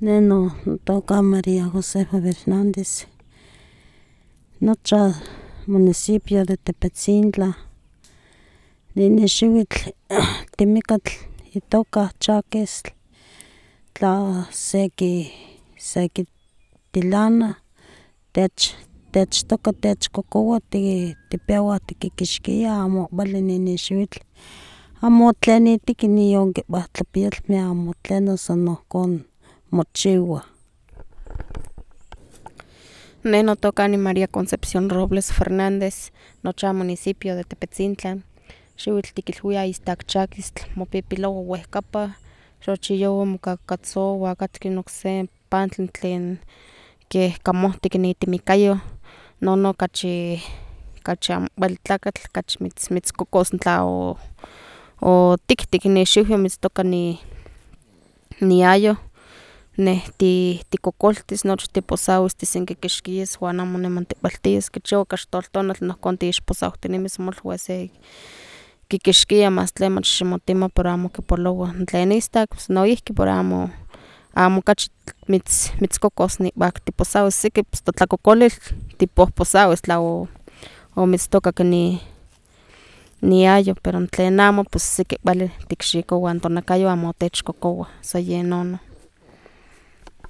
Notoka María Josefa Fernández, nocha municipio de Tepetzintla, nin xiuitl timikatl itoka Chaquistl, tla seki tilana techtoka techkokowa tipewa tikikixkia amo kuali nin xiuitl, amo tlen itiki nion kipa tlapiyalme amo tleno san ohkon mochiwa. Ne notoka María Concepción Robles Fernández, nocha municipio de Tepetzintla, xiuitl tikilwia istak Chaquistl, mopipilowa wehkapa, xochiyowa mokakatzowa katki okse pantli tlen keh kamohtik itimikayo, nono kachi amo kuali tlakatl, kachi mitzkokos tla otiktik ni xiuyo mitztoka niayo, neh tikokoltis nochi tiposawis tisenkikixkis wan amo niman tipaltiyas, kichiwa kaxtoltonal nohkon tiixposawtinimis molui se kikixkia mas tlen mach ximotima pero amo kipolowa, tlen istak noihki pero amo kachi mitzkokos nipak tiposawis, seki totlakokolil tipohposawis tla omitztokak niayo, pero tlen amo pues seki kuali tikxikowa tonakayo amo techkokowa, san yen nono.